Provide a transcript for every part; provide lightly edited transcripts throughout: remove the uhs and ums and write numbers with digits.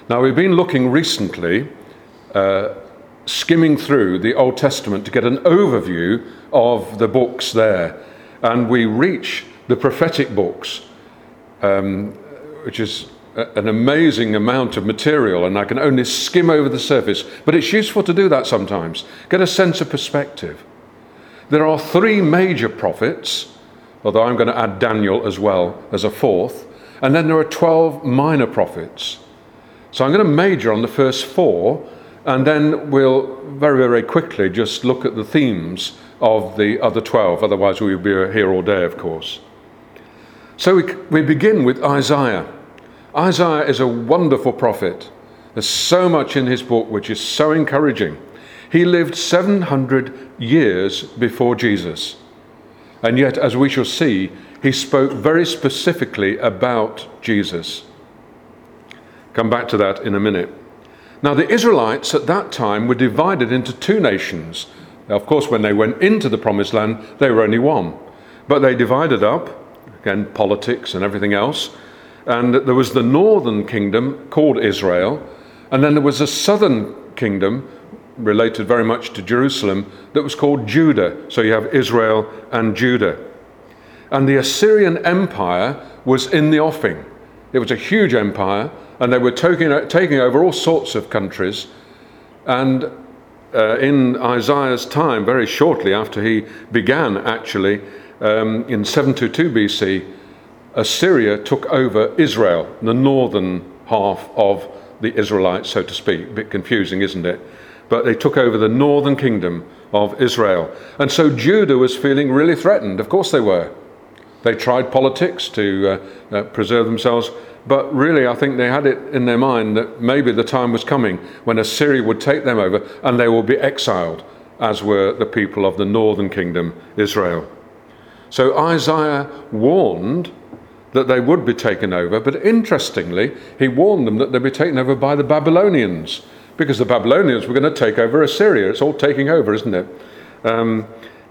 Now, we've been looking recently, skimming through the Old Testament to get an overview of the books there. And we reach the prophetic books, which is an amazing amount of material, and I can only skim over the surface. But it's useful to do that sometimes, get a sense of perspective. There are 3 major prophets, although I'm going to add Daniel as well as a 4th, and then there are 12 minor prophets. So I'm going to major on the first 4, and then we'll very, very quickly just look at the themes of the other 12, otherwise we'll be here all day, of course. So we begin with Isaiah. Isaiah is a wonderful prophet. There's so much in his book which is so encouraging. He lived 700 years before Jesus. And yet, as we shall see, he spoke very specifically about Jesus. Come back to that in a minute. Now, the Israelites at that time were divided into 2 nations. Now, of course, when they went into the Promised Land, they were only one. But they divided up, again, politics and everything else. And there was the northern kingdom called Israel. And then there was a southern kingdom related very much to Jerusalem that was called Judah. So you have Israel and Judah. And the Assyrian Empire was in the offing. It was a huge empire, and they were taking over all sorts of countries. And in Isaiah's time, very shortly after he began, actually, in 722 BC, Assyria took over Israel, the northern half of the Israelites, so to speak. A bit confusing, isn't it? But they took over the northern kingdom of Israel. And so Judah was feeling really threatened. Of course they were. They tried politics to preserve themselves. But really, I think they had it in their mind that maybe the time was coming when Assyria would take them over and they will be exiled, as were the people of the northern kingdom, Israel. So Isaiah warned that they would be taken over. But interestingly, he warned them that they'd be taken over by the Babylonians, because the Babylonians were going to take over Assyria. It's all taking over, isn't it? The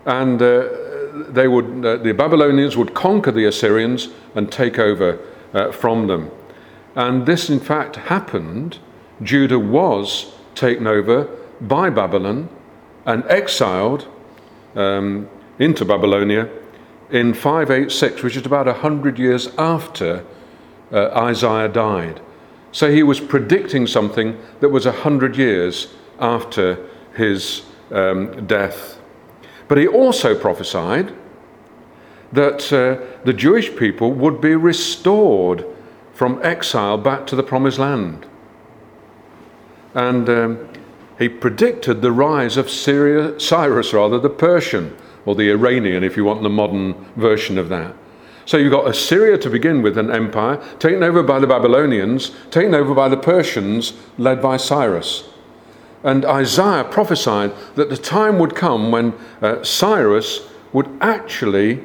Babylonians would conquer the Assyrians and take over from them. And this, in fact, happened. Judah was taken over by Babylon and exiled into Babylonia in 586, which is about 100 years after Isaiah died. So he was predicting something that was 100 years after his death. But he also prophesied that the Jewish people would be restored from exile back to the Promised Land. And he predicted the rise of Cyrus, the Persian, or the Iranian, if you want the modern version of that. So you've got Assyria to begin with, an empire, taken over by the Babylonians, taken over by the Persians, led by Cyrus. And Isaiah prophesied that the time would come when Cyrus would actually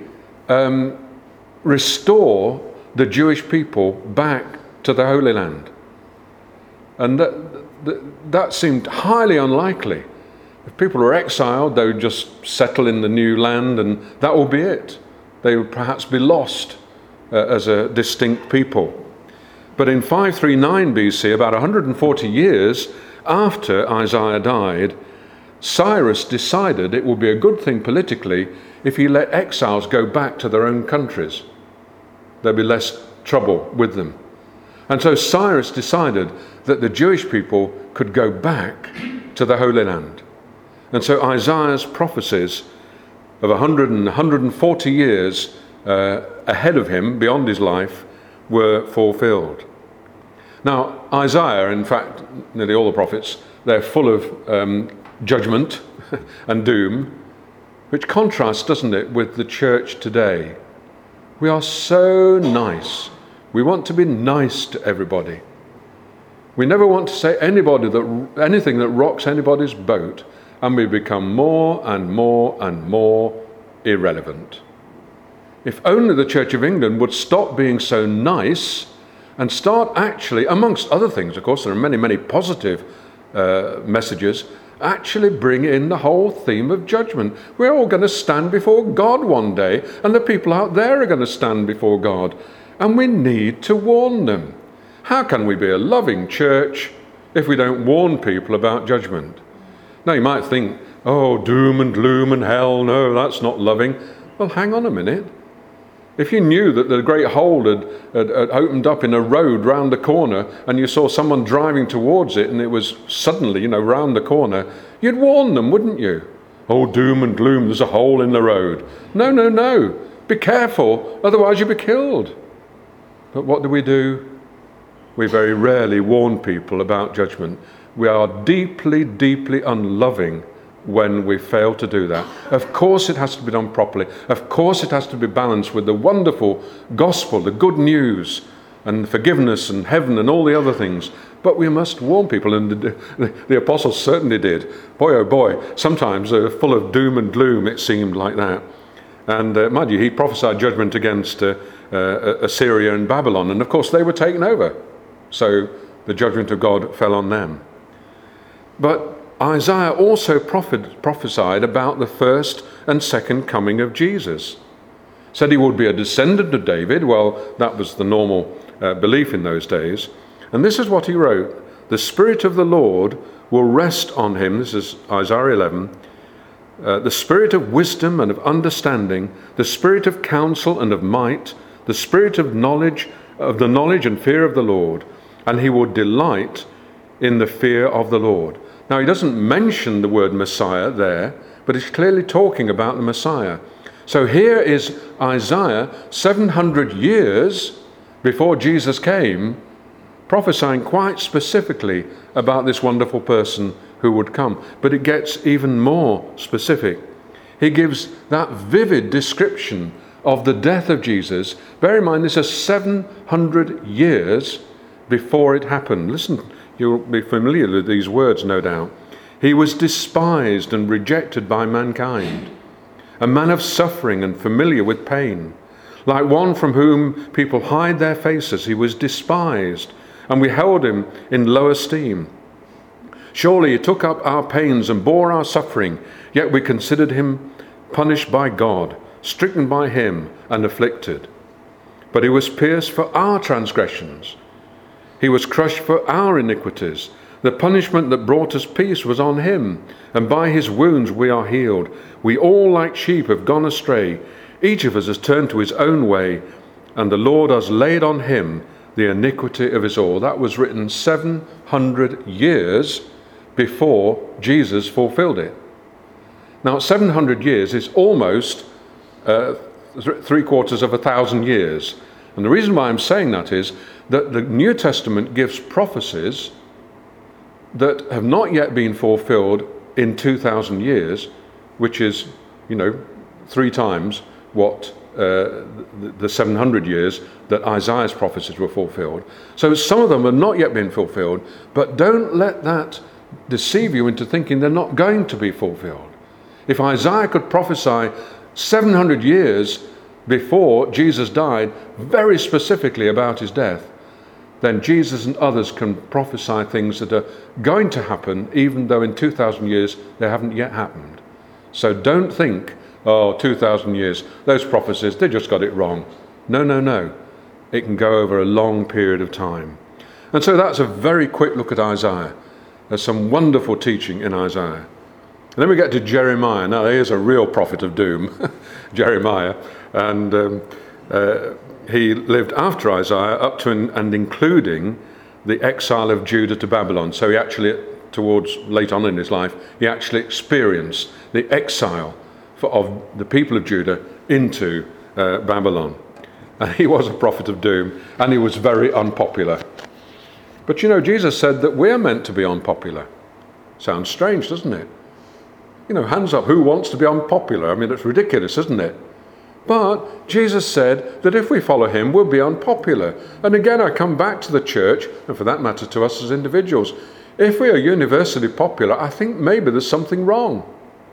restore the Jewish people back to the Holy Land. And that seemed highly unlikely. If people were exiled, they would just settle in the new land and that will be it. They would perhaps be lost as a distinct people. But in 539 BC, about 140 years after Isaiah died, Cyrus decided it would be a good thing politically if he let exiles go back to their own countries. There'd be less trouble with them. And so Cyrus decided that the Jewish people could go back to the Holy Land. And so Isaiah's prophecies of 100 and 140 years ahead of him, beyond his life, were fulfilled. Now, Isaiah, in fact, nearly all the prophets, they're full of judgment and doom, which contrasts, doesn't it, with the church today. We are so nice. We want to be nice to everybody. We never want to say anything that rocks anybody's boat, and we become more and more and more irrelevant. If only the Church of England would stop being so nice and start actually, amongst other things, of course, there are many, many positive messages, actually bring in the whole theme of judgment. We're all going to stand before God one day, and the people out there are going to stand before God, and we need to warn them. How can we be a loving church if we don't warn people about judgment? Now you might think, oh, doom and gloom and hell, no, that's not loving. Well, hang on a minute. If you knew that the great hole had opened up in a road round the corner and you saw someone driving towards it and it was suddenly, round the corner, you'd warn them, wouldn't you? Oh, doom and gloom, there's a hole in the road. No, no, no. Be careful, otherwise you'll be killed. But what do? We very rarely warn people about judgment. We are deeply, deeply unloving when we fail to do that. Of course it has to be done properly. Of course it has to be balanced with the wonderful gospel, the good news, and forgiveness and heaven and all the other things. But we must warn people, and the apostles certainly did. Boy, oh boy, sometimes they're full of doom and gloom, it seemed like that. And mind you, he prophesied judgment against Assyria and Babylon, and of course they were taken over. So the judgment of God fell on them. But Isaiah also prophesied about the first and second coming of Jesus. Said he would be a descendant of David. Well, that was the normal belief in those days. And this is what he wrote. The Spirit of the Lord will rest on him. This is Isaiah 11. The Spirit of wisdom and of understanding, the Spirit of counsel and of might, the Spirit of knowledge, of the knowledge and fear of the Lord. And he will delight in the fear of the Lord. Now, he doesn't mention the word Messiah there, but he's clearly talking about the Messiah. So here is Isaiah, 700 years before Jesus came, prophesying quite specifically about this wonderful person who would come. But it gets even more specific. He gives that vivid description of the death of Jesus. Bear in mind, this is 700 years before it happened. Listen, you'll be familiar with these words, no doubt. He was despised and rejected by mankind, a man of suffering and familiar with pain. Like one from whom people hide their faces, he was despised, and we held him in low esteem. Surely he took up our pains and bore our suffering, yet we considered him punished by God, stricken by him, and afflicted. But he was pierced for our transgressions. He was crushed for our iniquities. The punishment that brought us peace was on him, and by his wounds we are healed. We all like sheep have gone astray. Each of us has turned to his own way, and the Lord has laid on him the iniquity of us all. That was written 700 years before Jesus fulfilled it. Now, 700 years is almost 750 years. And the reason why I'm saying that is that the New Testament gives prophecies that have not yet been fulfilled in 2,000 years, which is, 3 times what the 700 years that Isaiah's prophecies were fulfilled. So some of them have not yet been fulfilled, but don't let that deceive you into thinking they're not going to be fulfilled. If Isaiah could prophesy 700 years before Jesus died, very specifically about his death, then Jesus and others can prophesy things that are going to happen, even though in 2,000 years they haven't yet happened. So don't think, 2,000 years, those prophecies, they just got it wrong. No. It can go over a long period of time. And so that's a very quick look at Isaiah. There's some wonderful teaching in Isaiah. And then we get to Jeremiah. Now, here's a real prophet of doom, Jeremiah. And he lived after Isaiah up to and including the exile of Judah to Babylon. So he actually, towards late on in his life, he actually experienced the exile of the people of Judah into Babylon. And he was a prophet of doom, and he was very unpopular. But Jesus said that we're meant to be unpopular. Sounds strange, doesn't it? Hands up, who wants to be unpopular? I mean, it's ridiculous, isn't it? But Jesus said that if we follow him, we'll be unpopular. And again, I come back to the church, and for that matter to us as individuals. If we are universally popular, I think maybe there's something wrong.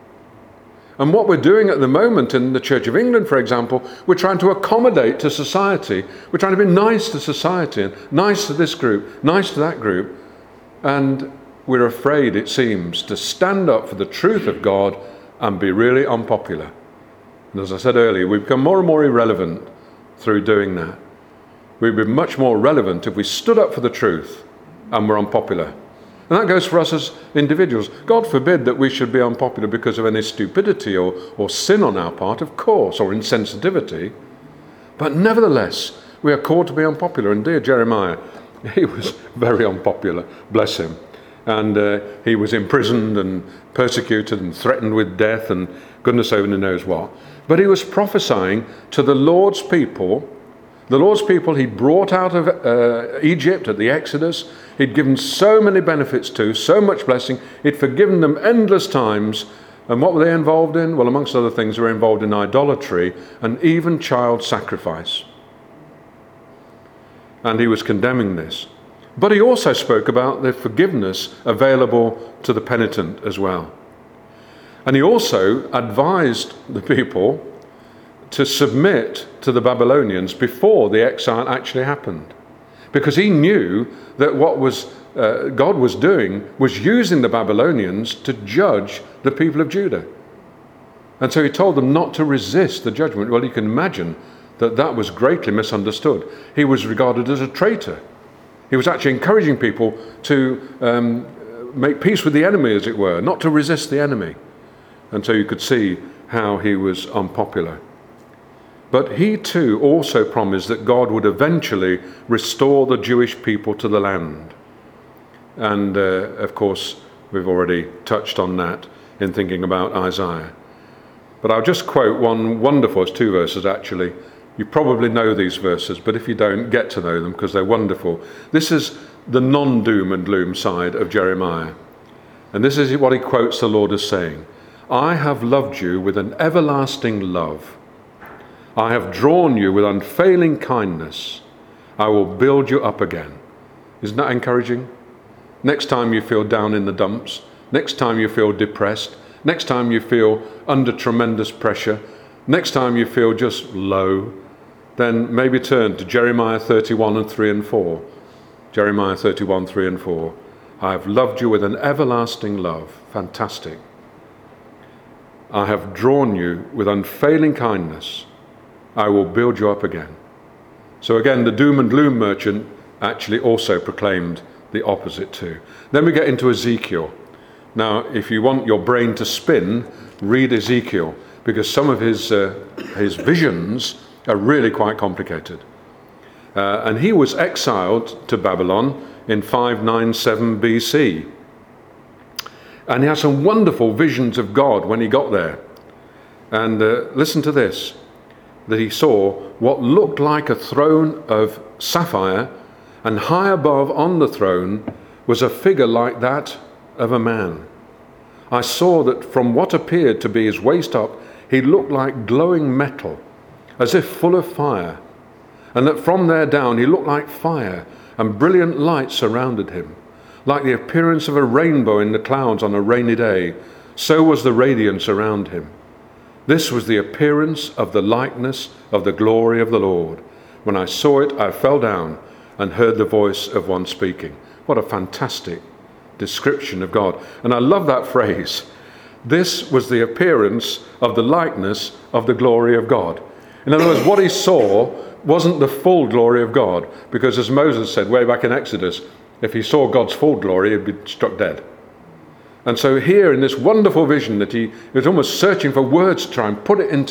And what we're doing at the moment in the Church of England, for example, we're trying to accommodate to society. We're trying to be nice to society, and nice to this group, nice to that group. And we're afraid, it seems, to stand up for the truth of God and be really unpopular. And as I said earlier, we become more and more irrelevant through doing that. we'd be much more relevant if we stood up for the truth and were unpopular. And that goes for us as individuals. God forbid that we should be unpopular because of any stupidity or sin on our part, of course, or insensitivity. But nevertheless, we are called to be unpopular. And dear Jeremiah, he was very unpopular, bless him. And he was imprisoned and persecuted and threatened with death and goodness only knows what. But he was prophesying to the Lord's people. The Lord's people he brought out of Egypt at the Exodus. He'd given so many benefits to, so much blessing. He'd forgiven them endless times. And what were they involved in? Well, amongst other things, they were involved in idolatry and even child sacrifice. And he was condemning this. But he also spoke about the forgiveness available to the penitent as well. And he also advised the people to submit to the Babylonians before the exile actually happened. Because he knew that what God was doing was using the Babylonians to judge the people of Judah. And so he told them not to resist the judgment. Well, you can imagine that was greatly misunderstood. He was regarded as a traitor. He was actually encouraging people to make peace with the enemy, as it were, not to resist the enemy. And so you could see how he was unpopular. But he too also promised that God would eventually restore the Jewish people to the land. And of course, we've already touched on that in thinking about Isaiah. But I'll just quote one wonderful, it's 2 verses actually. You probably know these verses, but if you don't, get to know them because they're wonderful. This is the non-doom and gloom side of Jeremiah. And this is what he quotes the Lord as saying, I have loved you with an everlasting love. I have drawn you with unfailing kindness. I will build you up again. Isn't that encouraging? Next time you feel down in the dumps, next time you feel depressed, next time you feel under tremendous pressure, next time you feel just low, then maybe turn to Jeremiah 31 and 3 and 4. Jeremiah 31, 3 and 4. I have loved you with an everlasting love. Fantastic. I have drawn you with unfailing kindness. I will build you up again. So again, the doom and gloom merchant actually also proclaimed the opposite too. Then we get into Ezekiel. Now, if you want your brain to spin, read Ezekiel, because some of his visions are really quite complicated. And he was exiled to Babylon in 597 BC. And he had some wonderful visions of God when he got there. And listen to this, that he saw what looked like a throne of sapphire, and high above on the throne was a figure like that of a man. I saw that from what appeared to be his waist up, he looked like glowing metal, as if full of fire, and that from there down he looked like fire, and brilliant light surrounded him. Like the appearance of a rainbow in the clouds on a rainy day, so was the radiance around him. This was the appearance of the likeness of the glory of the Lord. When I saw it, I fell down and heard the voice of one speaking. What a fantastic description of God. And I love that phrase. This was the appearance of the likeness of the glory of God. In other words, what he saw wasn't the full glory of God, because as Moses said way back in Exodus, if he saw God's full glory, he'd be struck dead. And so here in this wonderful vision that he was almost searching for words to try and put it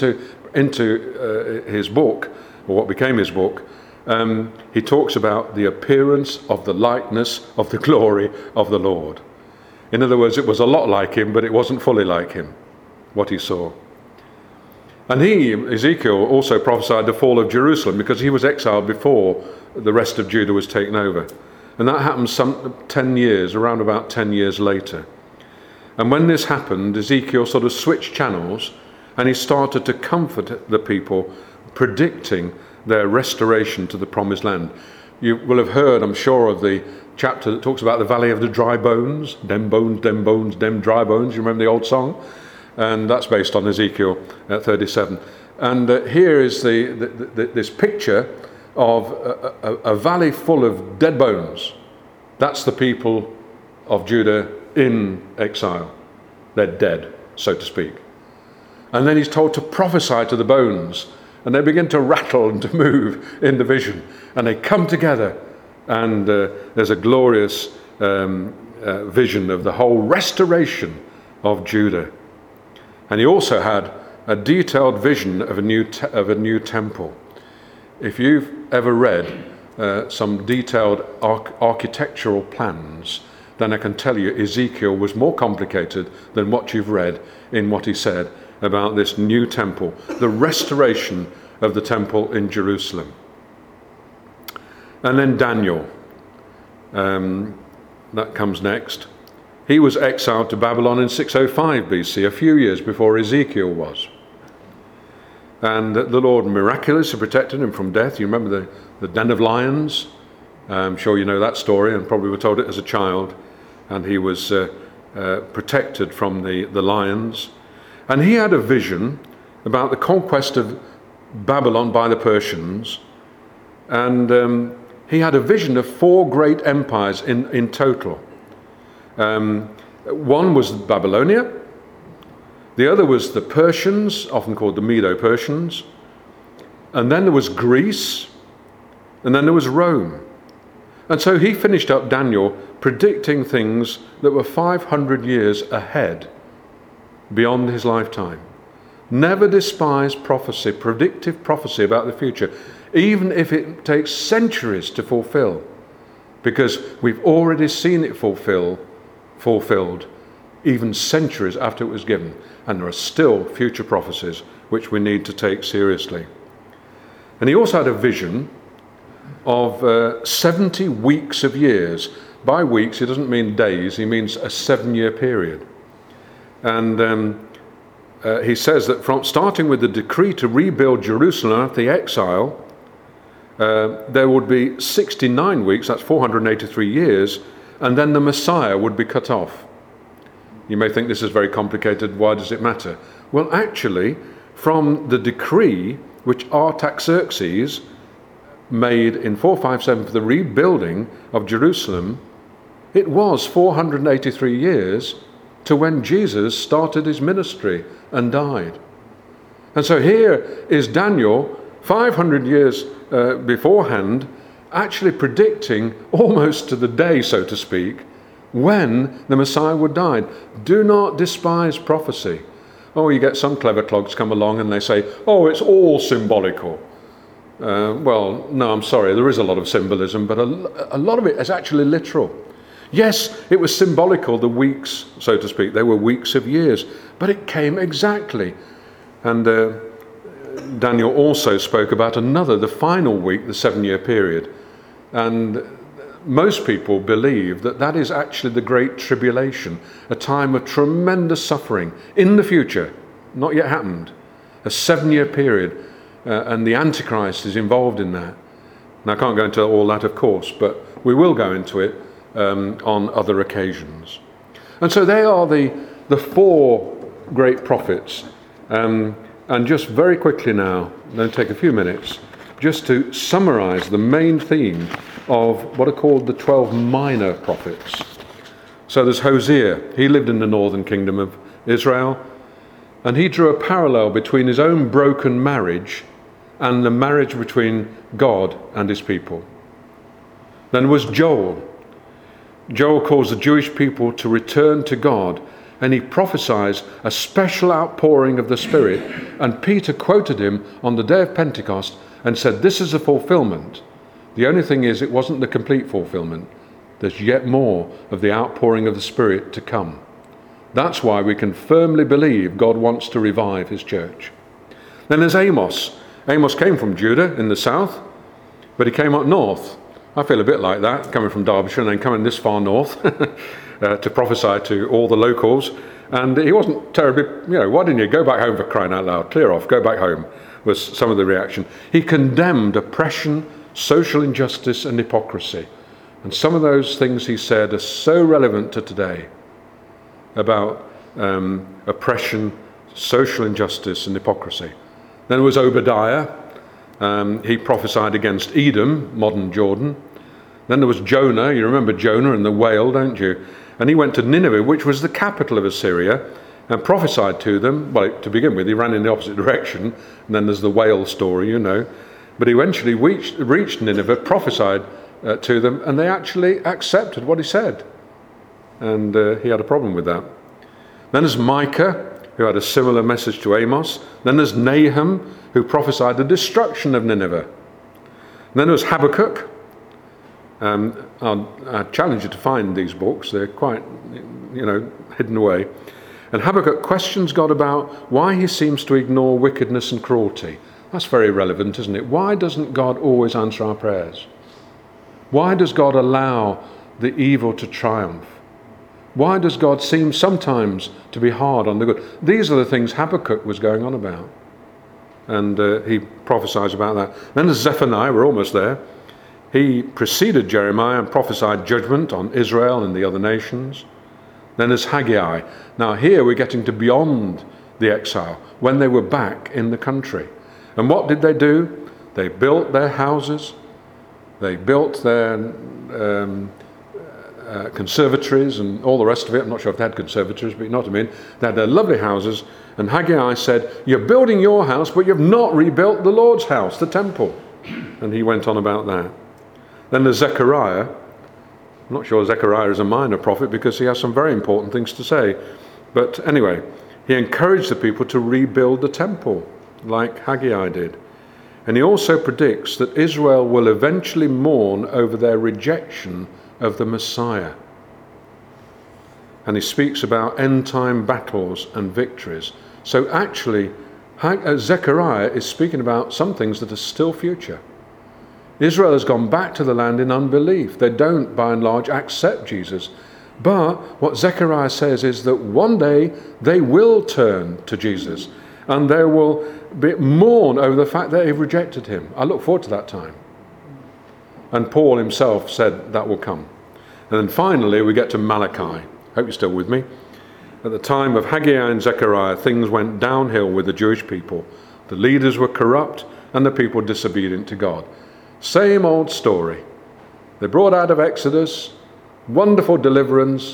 into his book, or what became his book, he talks about the appearance of the likeness of the glory of the Lord. In other words, it was a lot like him, but it wasn't fully like him, what he saw. And Ezekiel, also prophesied the fall of Jerusalem, because he was exiled before the rest of Judah was taken over. And that happened around about 10 years later. And when this happened, Ezekiel sort of switched channels, and he started to comfort the people, predicting their restoration to the promised land. You will have heard, I'm sure, of the chapter that talks about the valley of the dry bones. Dem bones, dem dry bones. You remember the old song? And that's based on Ezekiel 37. And here is this picture of a valley full of dead bones. That's the people of Judah in exile. They're dead, so to speak. And then he's told to prophesy to the bones. and they begin to rattle and to move in the vision, and they come together, and there's a glorious vision of the whole restoration of Judah. And he also had a detailed vision of a new temple. If you've ever read some detailed architectural plans, then I can tell you Ezekiel was more complicated than what you've read in what he said about this new temple, the restoration of the temple in Jerusalem. And then Daniel, that comes next. He was exiled to Babylon in 605 BC, a few years before Ezekiel was. And the Lord miraculously protected him from death. You remember the den of lions? I'm sure you know that story and probably were told it as a child. And he was protected from the lions. And he had a vision about the conquest of Babylon by the Persians. And he had a vision of 4 great empires in total. One was Babylonia. The other was the Persians, often called the Medo-Persians. And then there was Greece. And then there was Rome. And so he finished up Daniel predicting things that were 500 years ahead, beyond his lifetime. Never despise prophecy, predictive prophecy about the future, even if it takes centuries to fulfill, because we've already seen it fulfilled even centuries after it was given, and there are still future prophecies which we need to take seriously. And he also had a vision of 70 weeks of years. By weeks, he doesn't mean days, he means a 7-year period. And he says that from starting with the decree to rebuild Jerusalem after the exile, there would be 69 weeks, that's 483 years, and then the Messiah would be cut off. You may think this is very complicated, why does it matter? Well, actually, from the decree which Artaxerxes made in 457 for the rebuilding of Jerusalem, it was 483 years to when Jesus started his ministry and died. And so here is Daniel, 500 years beforehand, actually predicting almost to the day, so to speak, when the Messiah would die. Do not despise prophecy. Oh, you get some clever clogs come along and they say, oh, it's all symbolical. Well, no, I'm sorry, there is a lot of symbolism, but a lot of it is actually literal. Yes, it was symbolical, the weeks, so to speak. They were weeks of years, but it came exactly. And Daniel also spoke about the final week, the 7-year period. And most people believe that that is actually the Great Tribulation, a time of tremendous suffering in the future, not yet happened, a 7-year period, and the Antichrist is involved in that. And I can't go into all that, of course, but we will go into it on other occasions. And so they are the 4 great prophets. And just very quickly now, then take a few minutes, just to summarize the main theme of what are called the 12 minor prophets. So there's Hosea. He lived in the northern kingdom of Israel, and he drew a parallel between his own broken marriage and the marriage between God and his people. Then there was Joel. Joel calls the Jewish people to return to God, and he prophesies a special outpouring of the Spirit, and Peter quoted him on the day of Pentecost and said, this is a fulfillment. The only thing is, it wasn't the complete fulfillment. There's yet more of the outpouring of the Spirit to come. That's why we can firmly believe God wants to revive his church. Then there's Amos. Amos came from Judah in the south, but he came up north. I feel a bit like that, coming from Derbyshire and then coming this far north to prophesy to all the locals. And he wasn't terribly, why didn't you go back home, for crying out loud? Clear off, go back home, was some of the reaction. He condemned oppression, social injustice and hypocrisy. And some of those things he said are so relevant to today about oppression, social injustice and hypocrisy. Then there was Obadiah. He prophesied against Edom, modern Jordan. Then there was Jonah. You remember Jonah and the whale, don't you? And he went to Nineveh, which was the capital of Assyria, and prophesied to them. Well, to begin with, he ran in the opposite direction, and then there's the whale story, you know. But he eventually reached Nineveh, prophesied to them, and they actually accepted what he said. And he had a problem with that. Then there's Micah, who had a similar message to Amos. Then there's Nahum, who prophesied the destruction of Nineveh. And then there was Habakkuk. I challenge you to find these books. They're quite, hidden away. And Habakkuk questions God about why he seems to ignore wickedness and cruelty. That's very relevant, isn't it? Why doesn't God always answer our prayers? Why does God allow the evil to triumph? Why does God seem sometimes to be hard on the good? These are the things Habakkuk was going on about. And he prophesies about that. Then there's Zephaniah, we're almost there. He preceded Jeremiah and prophesied judgment on Israel and the other nations. Then there's Haggai. Now here we're getting to beyond the exile, when they were back in the country. And what did they do? They built their houses. They built their conservatories and all the rest of it. I'm not sure if they had conservatories, but you know what I mean. They had their lovely houses. And Haggai said, you're building your house, but you've not rebuilt the Lord's house, the temple. And he went on about that. Then there's Zechariah. I'm not sure Zechariah is a minor prophet because he has some very important things to say. But anyway, he encouraged the people to rebuild the temple like Haggai did. And he also predicts that Israel will eventually mourn over their rejection of the Messiah. And he speaks about end-time battles and victories. So actually, Zechariah is speaking about some things that are still future. Israel has gone back to the land in unbelief. They don't, by and large, accept Jesus. But what Zechariah says is that one day they will turn to Jesus and they will mourn over the fact that they've rejected him. I look forward to that time. And Paul himself said that will come. And then finally we get to Malachi. Hope you're still with me. At the time of Haggai and Zechariah, things went downhill with the Jewish people. The leaders were corrupt and the people disobedient to God. Same old story. They're brought out of Exodus, wonderful deliverance.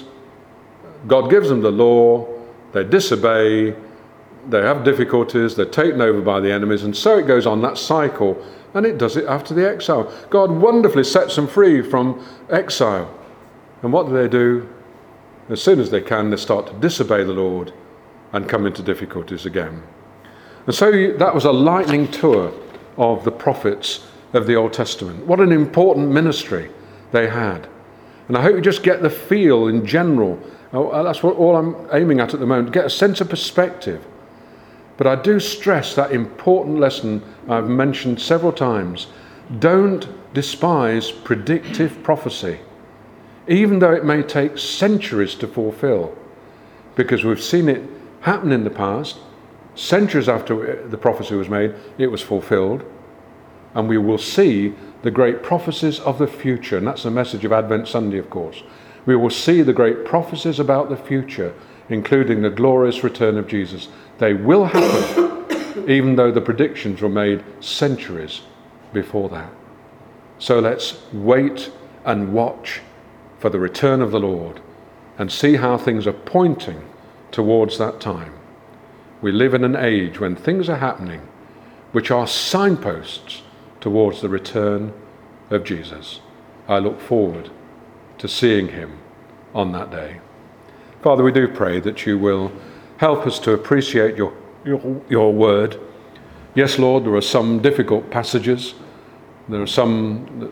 God gives them the law. They disobey. They have difficulties. They're taken over by the enemies. And so it goes on, that cycle. And it does it after the exile. God wonderfully sets them free from exile. And what do? As soon as they can, they start to disobey the Lord and come into difficulties again. And so that was a lightning tour of the prophets of the Old Testament. What an important ministry they had. And I hope you just get the feel in general. That's what all I'm aiming at the moment, get a sense of perspective. But I do stress that important lesson I've mentioned several times. Don't despise predictive prophecy, even though it may take centuries to fulfill, because we've seen it happen in the past. Centuries after the prophecy was made, it was fulfilled. And we will see the great prophecies of the future. And that's the message of Advent Sunday, of course. We will see the great prophecies about the future, including the glorious return of Jesus. They will happen, even though the predictions were made centuries before that. So let's wait and watch for the return of the Lord and see how things are pointing towards that time. We live in an age when things are happening which are signposts towards the return of Jesus. I look forward to seeing him on that day. Father, we do pray that you will help us to appreciate your word. Yes, Lord, there are some difficult passages. There are some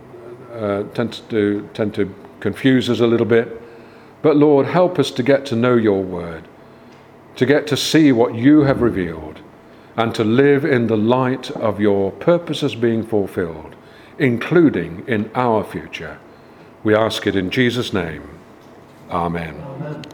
that tend to confuse us a little bit. But Lord, help us to get to know your word, to get to see what you have revealed, and to live in the light of your purposes being fulfilled, including in our future. We ask it in Jesus' name. Amen.